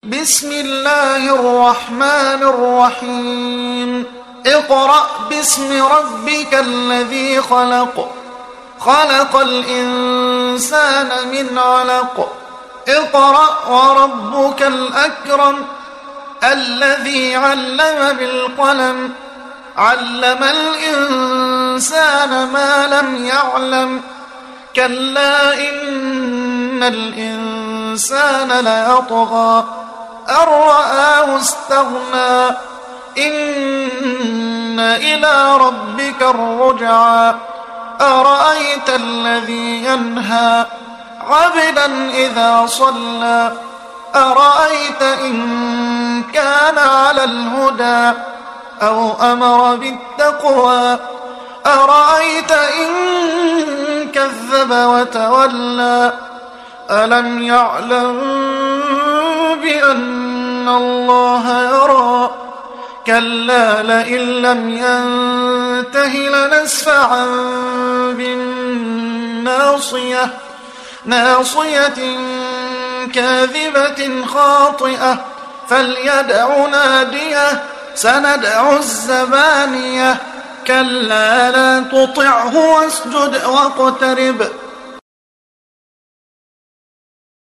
بسم الله الرحمن الرحيم اقرأ باسم ربك الذي خلق خلق الإنسان من علق اقرأ وربك الأكرم الذي علم بالقلم علم الإنسان ما لم يعلم كلا إن الإنسان ليطغى أن رآه استغنى إن إلى ربك الرجعى أرأيت الذي ينهى عبدا إذا صلى أرأيت إن كان على الهدى أو أمر بالتقوى أرأيت إن كذب وتولى ألم يعلم بأن الله يرى كلا لئن لم ينته لنسفعا بالناصية ناصية كاذبة خاطئة فليدع ناديه سندع الزبانية كلا لا تطعه واسجد واقترب